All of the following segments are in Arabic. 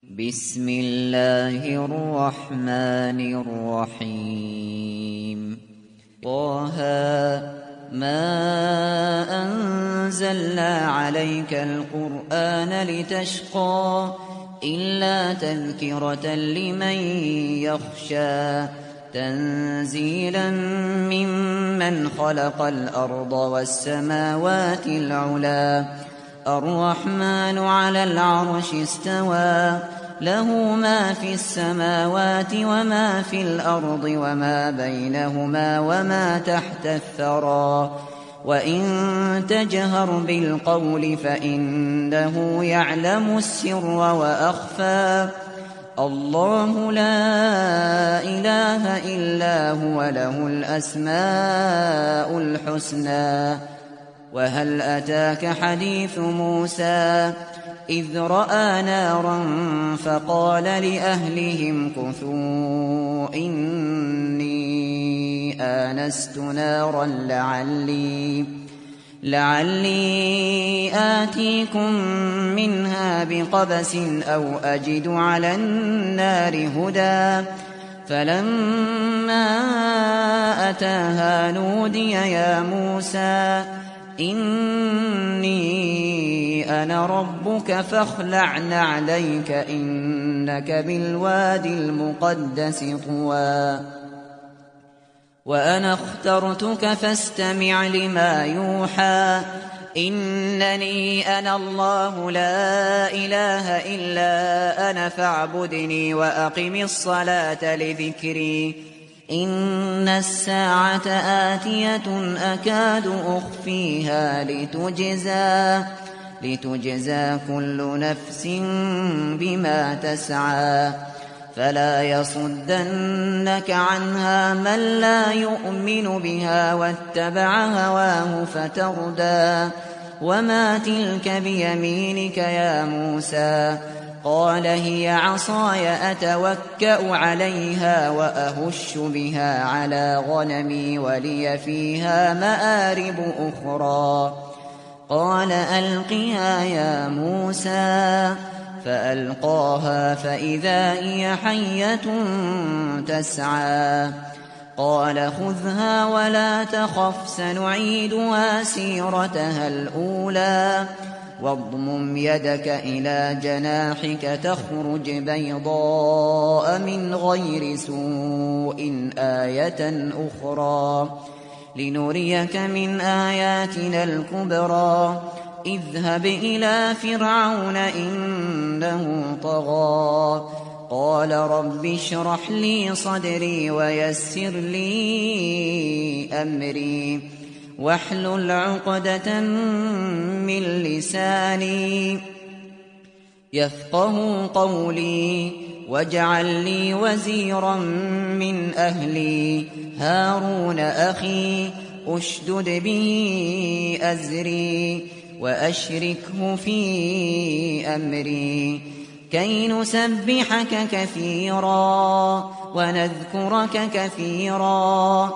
بسم الله الرحمن الرحيم طه ما أنزلنا عليك القرآن لتشقى إلا تذكرة لمن يخشى تنزيلا ممن خلق الأرض والسماوات العلى الرحمن على العرش استوى له ما في السماوات وما في الأرض وما بينهما وما تحت الثرى وإن تجهر بالقول فإنه يعلم السر وأخفى الله لا إله إلا هو له الأسماء الحسنى وهل أتاك حديث موسى إذ رأى نارا فقال لأهلهم كثوا إني آنست نارا لعلي آتيكم منها بقبس أو أجد على النار هدى فلما أتاها نودي يا موسى إني أنا ربك فاخلع نعليك إنك بالوادي المقدس طوى وأنا اخترتك فاستمع لما يوحى إنني أنا الله لا إله إلا أنا فاعبدني وأقم الصلاة لذكري إن الساعة آتية أكاد أخفيها لتجزى كل نفس بما تسعى فلا يصدنك عنها من لا يؤمن بها واتبع هواه فتردى وما تلك بيمينك يا موسى قال هي عصاي أتوكأ عليها وأهش بها على غنمي ولي فيها مآرب أخرى قال ألقها يا موسى فألقاها فإذا هي حية تسعى قال خذها ولا تخف سنعيدها سيرتها الأولى واضمم يدك إلى جناحك تخرج بيضاء من غير سوء آية أخرى لنريك من آياتنا الكبرى اذهب إلى فرعون إنه طغى قال رب اشرح لي صدري ويسر لي أمري واحلل عقدة من لساني يفقه قولي واجعل لي وزيرا من أهلي هارون أخي أشدد به أزري وأشركه في أمري كي نسبحك كثيرا ونذكرك كثيرا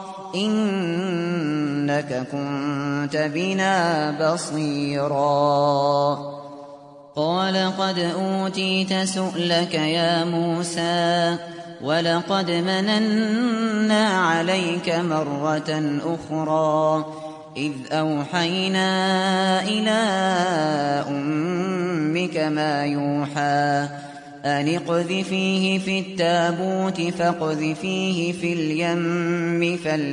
إنك كنت بنا بصيرا قال قد أوتيت سؤلك يا موسى ولقد مننا عليك مرة أخرى إذ أوحينا إلى أمك ما يوحى أن اقذفيه في التابوت فاقذفيه في اليم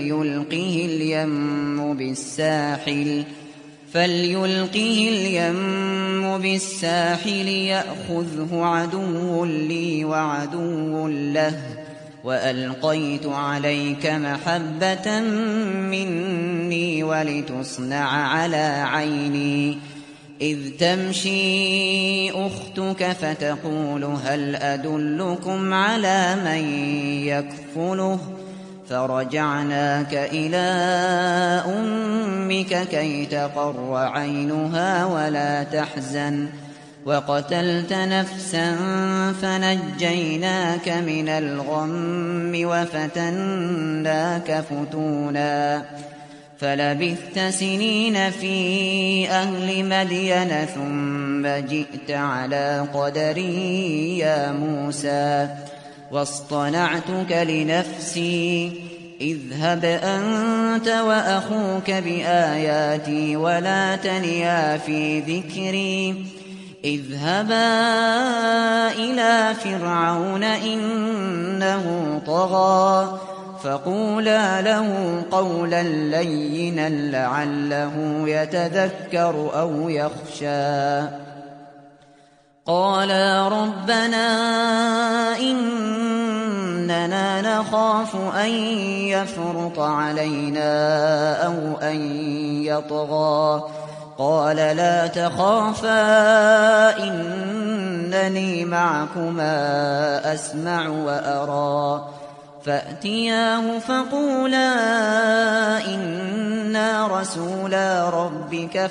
فليلقه اليم بالساحل يأخذه عدو لي وعدو له وألقيت عليك محبة مني ولتصنع على عيني إذ تمشي أختك فتقول هل أدلكم على من يكفله فرجعناك إلى أمك كي تقر عينها ولا تحزن وقتلت نفسا فنجيناك من الغم وفتناك فتونا فلبثت سنين في أهل مدين ثم جئت على قدري يا موسى واصطنعتك لنفسي اذهب أنت وأخوك بآياتي ولا تنيا في ذكري اذهبا إلى فرعون إنه طغى فقولا له قولا لينا لعله يتذكر أو يخشى قالا ربنا إننا نخاف أن يفرط علينا أو أن يطغى قال لا تخافا إنني معكما أسمع وأرى فأتياه فقولا إنا رسولا ربك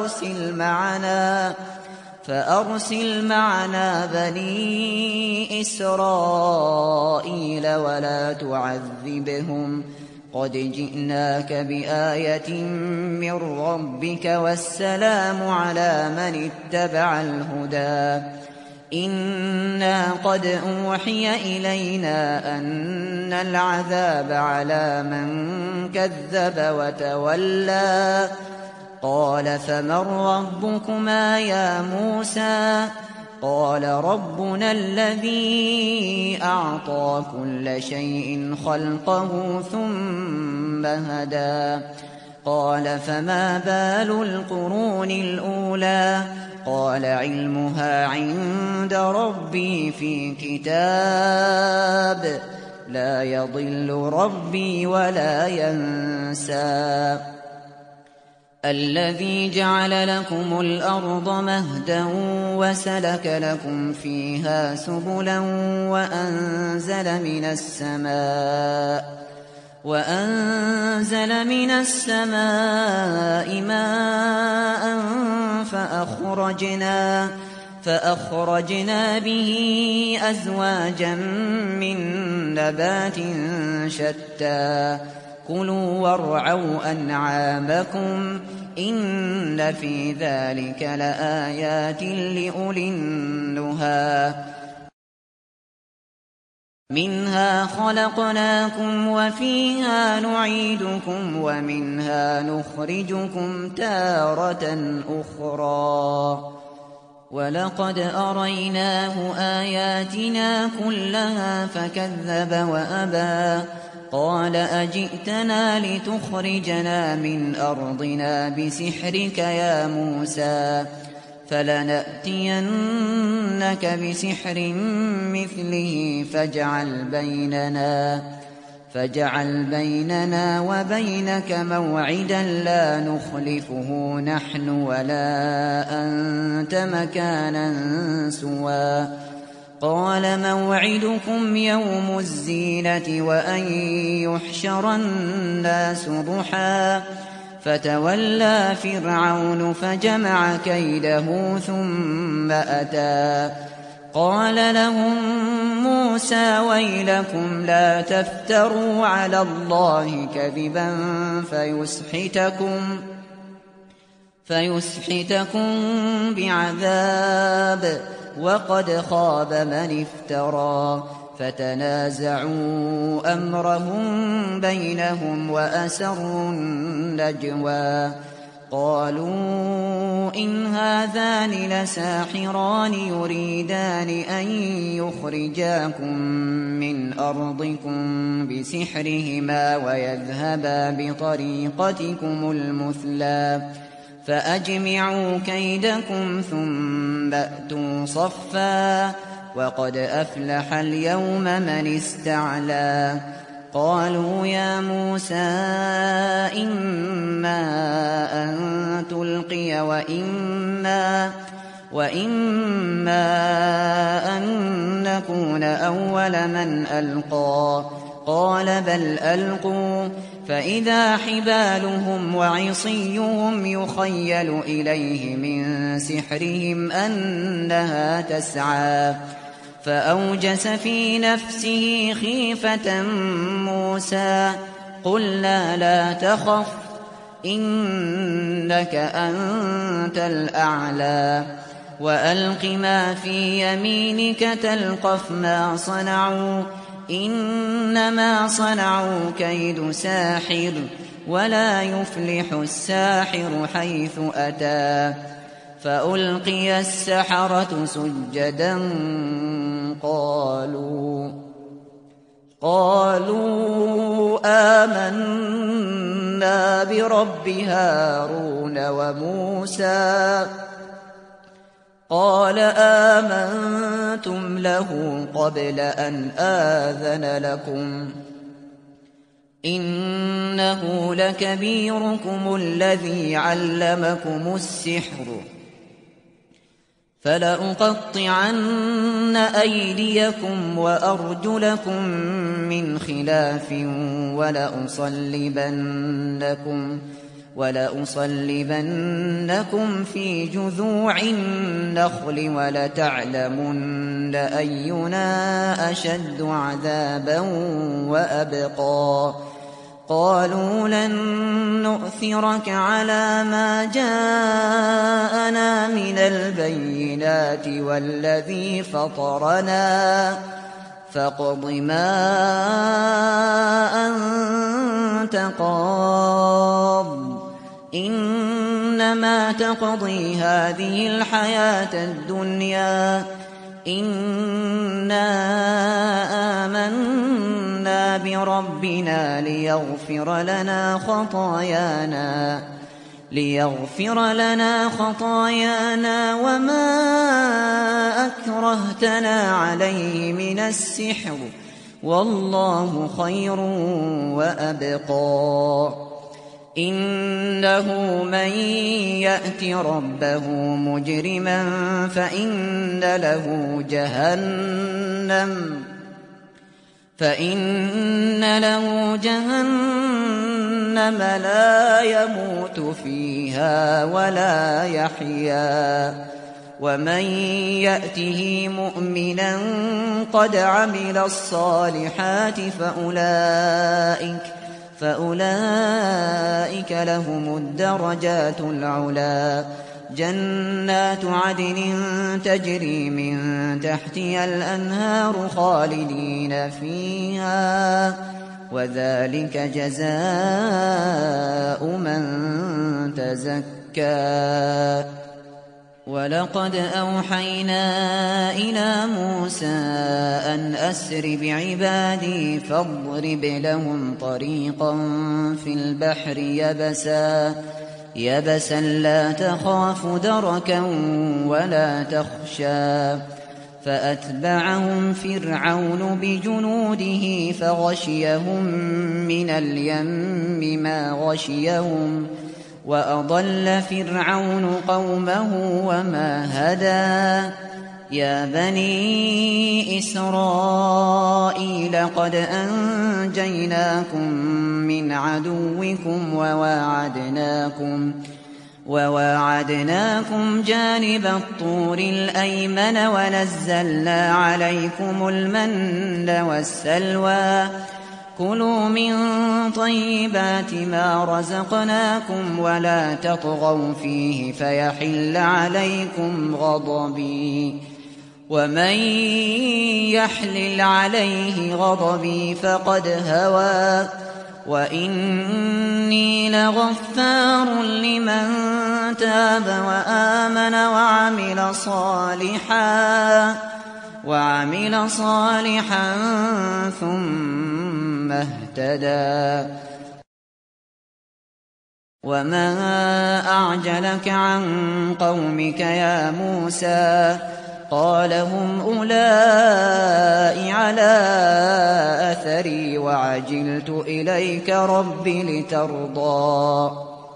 فأرسل معنا بني إسرائيل ولا تعذبهم قد جئناك بآية من ربك والسلام على من اتبع الهدى إنا قد أوحي إلينا أن العذاب على من كذب وتولى قال فمن ربكما يا موسى قال ربنا الذي أعطى كل شيء خلقه ثم هدى قال فما بال القرون الأولى قال علمها عند ربي في كتاب لا يضل ربي ولا ينسى الذي جعل لكم الأرض مهدا وسلك لكم فيها سبلا وأنزل من السماء ماء فأخرجنا به أزواجا من نبات شتى كلوا وارعوا أنعامكم إن في ذلك لآيات لأولي النهى منها خلقناكم وفيها نعيدكم ومنها نخرجكم تارة أخرى ولقد أريناه آياتنا كلها فكذب وأبى قال أجئتنا لتخرجنا من أرضنا بسحرك يا موسى فلنأتينك بسحر مثله فاجعل بيننا وبينك موعدا لا نخلفه نحن ولا أنت مكانا سوى قال موعدكم يوم الزينة وأن يحشر الناس ضحى فتولى فرعون فجمع كيده ثم أتى قال لهم موسى ويلكم لا تفتروا على الله كذبا فيسحتكم بعذاب وقد خاب من افترى فتنازعوا أمرهم بينهم وأسروا النجوى قالوا إن هذان لساحران يريدان أن يخرجاكم من أرضكم بسحرهما ويذهبا بطريقتكم المثلى فأجمعوا كيدكم ثم أتوا صفا وقد أفلح اليوم من استعلى قالوا يا موسى إما أن تلقي وإما أن نكون أول من ألقى قال بل ألقوا فإذا حبالهم وعصيهم يخيل إليه من سحرهم أنها تسعى فأوجس في نفسه خيفة موسى قلنا لا تخف إنك أنت الأعلى وألق ما في يمينك تلقف ما صنعوا إنما صنعوا كيد ساحر ولا يفلح الساحر حيث أتى فألقي السحرة سجدا قالوا آمنا برب هارون وموسى قال آمنتم له قبل أن آذن لكم إنه لكبيركم الذي علمكم السحر فلأقطعن أيديكم وأرجلكم من خلاف ولأصلبنكم في جذوع النخل ولتعلمن أينا أشد عذابا وأبقى قالوا لن نؤثرك على ما جاءنا من البينات والذي فطرنا فاقض ما أنت قاض إنما تقضي هذه الحياة الدنيا إنا آمنا بربنا ليغفر لنا خطايانا وما أكرهتنا عليه من السحر والله خير وأبقى إنه من يأت ربه مجرما فإن له جهنم لا يموت فيها ولا يحيا ومن يأته مؤمنا قد عمل الصالحات فأولئك لهم الدرجات العلا جنات عدن تجري من تحتها الأنهار خالدين فيها وذلك جزاء من تزكى ولقد أوحينا إلى موسى أن أسر بعبادي فاضرب لهم طريقا في البحر يبسا لا تخاف دركا ولا تخشى فأتبعهم فرعون بجنوده فغشيهم من اليم ما غشيهم وأضل فرعون قومه وما هدى يا بني إسرائيل قد أنجيناكم من عدوكم وواعدناكم جانب الطور الأيمن ونزلنا عليكم المن والسلوى كلوا من طيبات ما رزقناكم ولا تطغوا فيه فيحل عليكم غضبي ومن يحلل عليه غضبي فقد هوى وإني لغفار لمن تاب وآمن وعمل صالحا ثم اهتدى وما أعجلك عن قومك يا موسى قال هم أولئك على أثري وعجلت إليك رب لترضى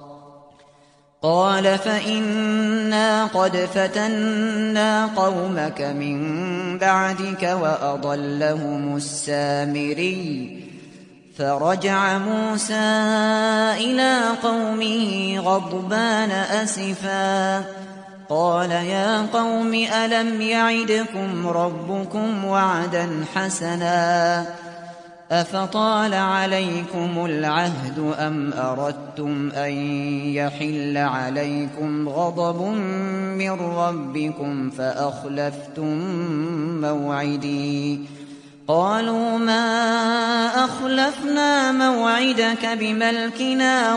قال فإنا قد فتنا قومك من بعدك وأضلهم السامري فرجع موسى إلى قومه غضبان أسفا قال يا قوم ألم يعدكم ربكم وعدا حسنا أفطال عليكم العهد أم أردتم أن يحل عليكم غضب من ربكم فأخلفتم موعدي قالوا ما أخلفنا موعدك بملكنا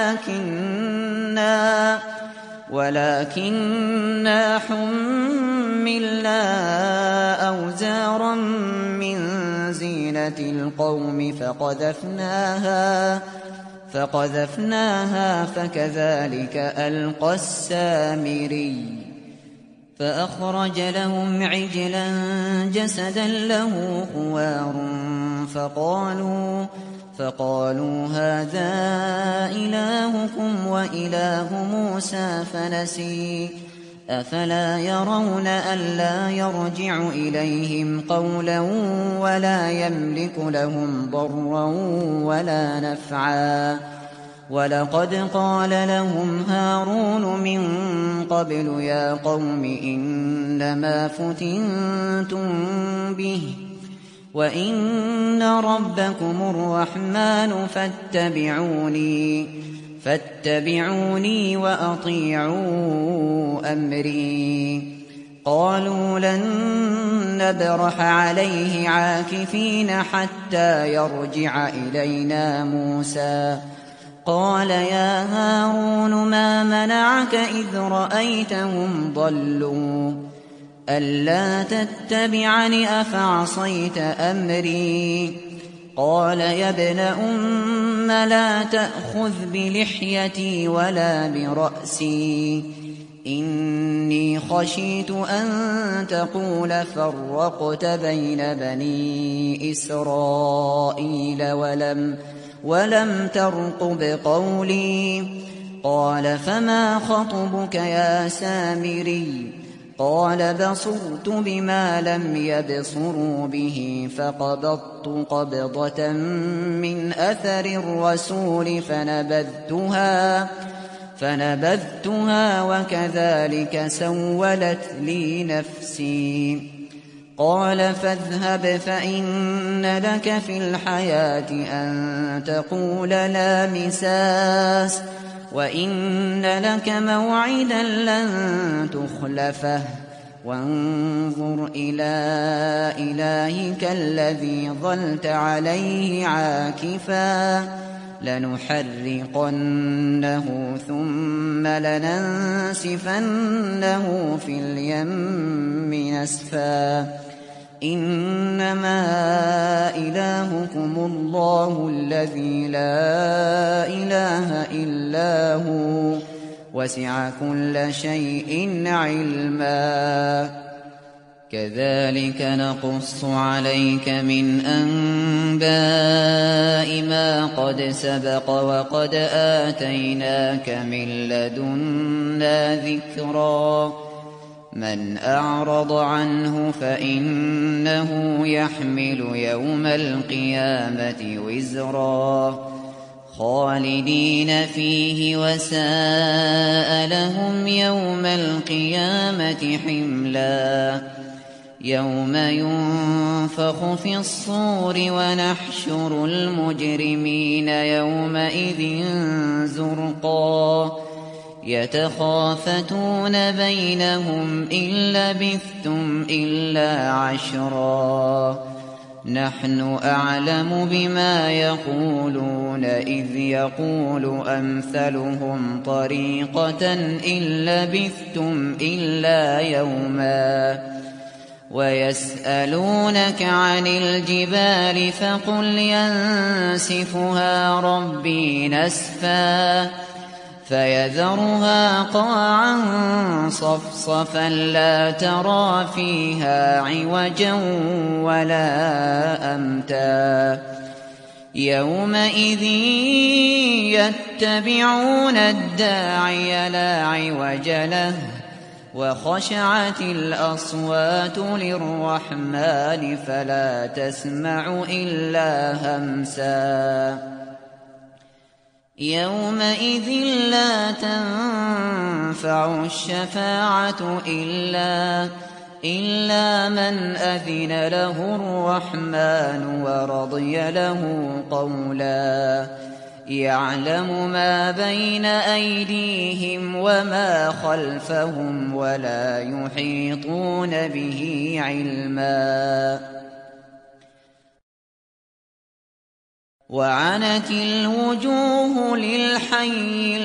ولكننا حملنا أوزارا من زينة القوم فقذفناها فكذلك ألقى السامري فأخرج لهم عجلا جسدا له خوار فقالوا هذا إلهكم وإله موسى فنسي أفلا يرون ألا يرجع إليهم قولا ولا يملك لهم ضرا ولا نفعا ولقد قال لهم هارون من قبل يا قوم إنما فتنتم به وإن ربكم الرحمن فاتبعوني وأطيعوا أمري قالوا لن نبرح عليه عاكفين حتى يرجع إلينا موسى قال يا هارون ما منعك إذ رأيتهم ضلوا ألا تتبعني أفعصيت أمري قال يا ابن أم لا تأخذ بلحيتي ولا برأسي إني خشيت أن تقول فرقت بين بني إسرائيل ولم ترقب قولي قال فما خطبك يا سامري قال بصرت بما لم يبصروا به فقبضت قبضة من أثر الرسول فنبذتها وكذلك سولت لي نفسي قال فاذهب فإن لك في الحياة أن تقول لا مساس وإن لك موعدا لن تخلفه وانظر إلى إلهك الذي ظلت عليه عاكفا لنحرقنه ثم لننسفنه في اليم نسفا إنما إلهكم الله الذي لا إله إلا هو وسع كل شيء علما كذلك نقص عليك من أنباء ما قد سبق وقد آتيناك من لدنا ذكرا من أعرض عنه فإنه يحمل يوم القيامة وزرا خالدين فيه وساء لهم يوم القيامة حملا يوم ينفخ في الصور ونحشر المجرمين يومئذ زرقا يتخافتون بينهم إن لبثتم إلا عشرا نحن أعلم بما يقولون إذ يقول أمثلهم طريقة إن لبثتم إلا يوما ويسألونك عن الجبال فقل ينسفها ربي نسفا فيذرها قاعا صفصفا لا ترى فيها عوجا ولا أمتا يومئذ يتبعون الداعي لا عوج له وخشعت الأصوات للرحمن فلا تسمع إلا همسا يومئذ لا تنفع الشفاعة إلا من أذن له الرحمن ورضي له قولا يعلم ما بين أيديهم وما خلفهم ولا يحيطون به علما وعنت الوجوه للحي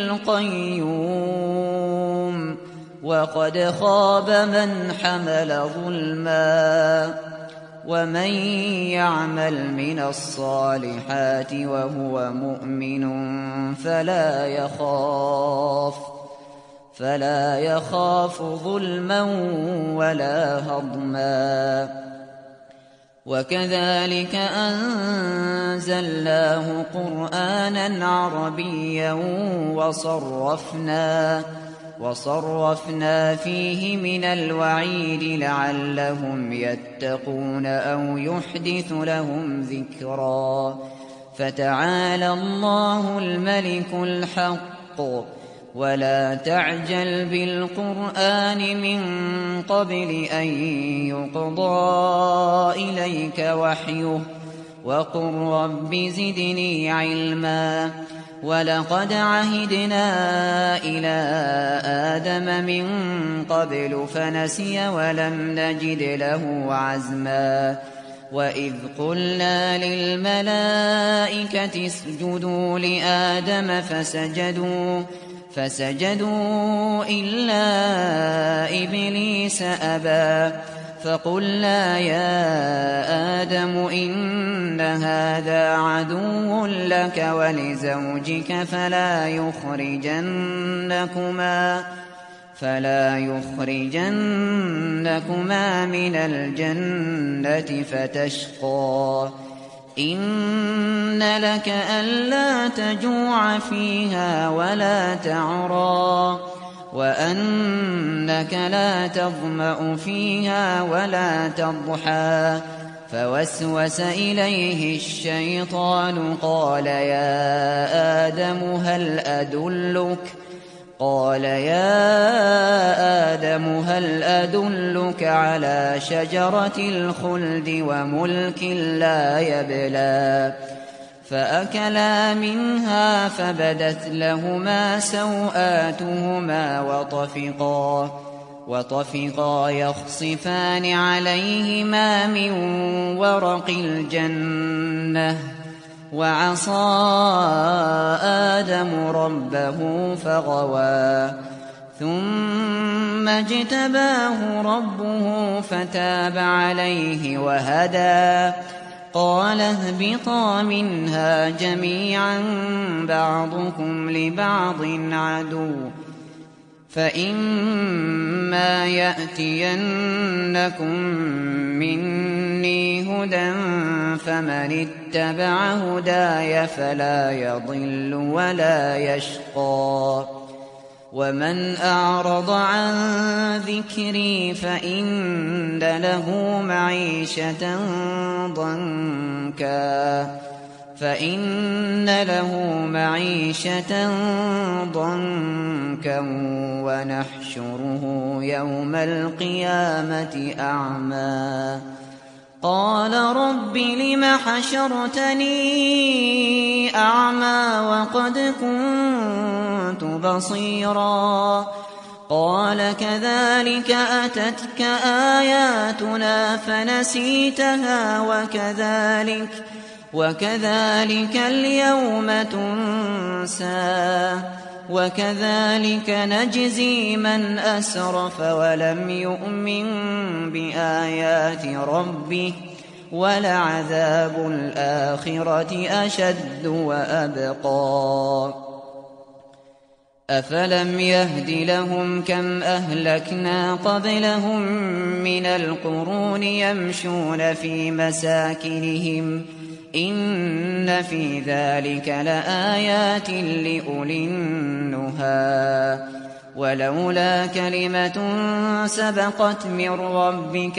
القيوم وقد خاب من حمل ظلما ومن يعمل من الصالحات وهو مؤمن فلا يخاف ظلما ولا هضما وكذلك أنزلناه قرآنا عربيا وصرفنا فيه من الوعيد لعلهم يتقون أو يحدث لهم ذكرا فتعالى الله الملك الحق ولا تعجل بالقرآن من قبل أن يقضى إليك وحيه وقل رب زدني علما ولقد عهدنا إلى آدم من قبل فنسي ولم نجد له عزما وإذ قلنا للملائكة اسجدوا لآدم فسجدوا إلا إبليس أبى فقلنا يا آدم إن هذا عدو لك ولزوجك فلا يخرجنكما من الجنة فتشقى إن لك ألا تجوع فيها ولا تعرى وأنك لا تظمأ فيها ولا تضحى فوسوس إليه الشيطان قال يا آدم هل أدلك على شجرة الخلد وملك لا يبلى فأكلا منها فبدت لهما سوآتهما وطفقا يخصفان عليهما من ورق الجنة وعصى آدم ربه فغوى ثم اجتباه ربه فتاب عليه وهدى قال اهبطا منها جميعا بعضكم لبعض عدو فإما يأتينكم مني هدى فمن اتبع هداي فلا يضل ولا يشقى ومن أعرض عن ذكري فإن له معيشة ضنكا ونحشره يوم القيامة أعمى قال رب لم حشرتني أعمى وقد كنت بصيرا قال كذلك أتتك آياتنا فنسيتها وكذلك اليوم تنسى وكذلك نجزي من أسرف ولم يؤمن بآيات ربه ولعذاب الآخرة أشد وأبقى أفلم يهد لهم كم أهلكنا قبلهم من القرون يمشون في مساكنهم إن في ذلك لآيات لأولي النهى ولولا كلمة سبقت من ربك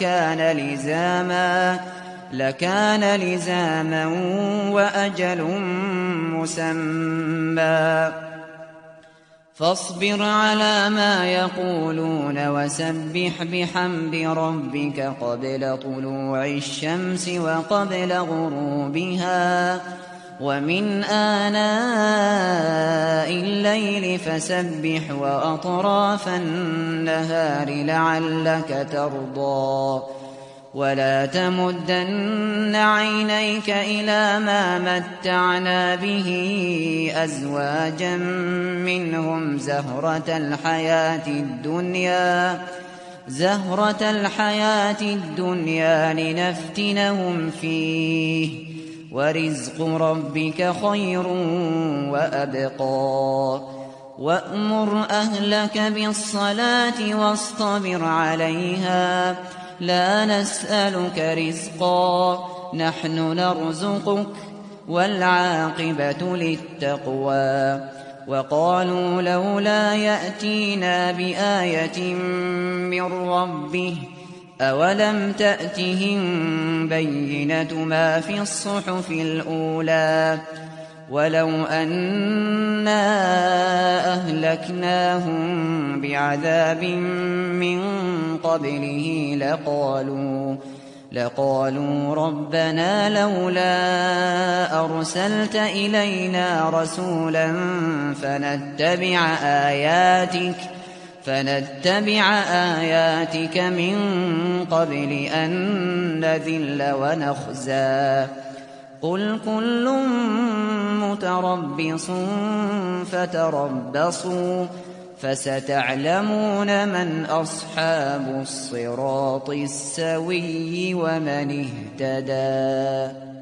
لكان لزاما وأجل مسمى فاصبر على ما يقولون وسبح بحمد ربك قبل طلوع الشمس وقبل غروبها ومن آناء الليل فسبح وأطراف النهار لعلك ترضى ولا تمدن عينيك إلى ما متعنا به أزواجا منهم زهرة الحياة الدنيا لنفتنهم فيه ورزق ربك خير وأبقى وأمر أهلك بالصلاة واصطبر عليها لا نسألك رزقا نحن نرزقك والعاقبة للتقوى وقالوا لولا يأتينا بآية من ربه أولم تأتهم بينة ما في الصحف الأولى ولو أنا أهلكناهم بعذاب من قبله لقالوا ربنا لولا أرسلت إلينا رسولا فنتبع آياتك من قبل أن نذل ونخزى قل كل متربص فتربصوا فستعلمون من أصحاب الصراط السوي ومن اهتدى.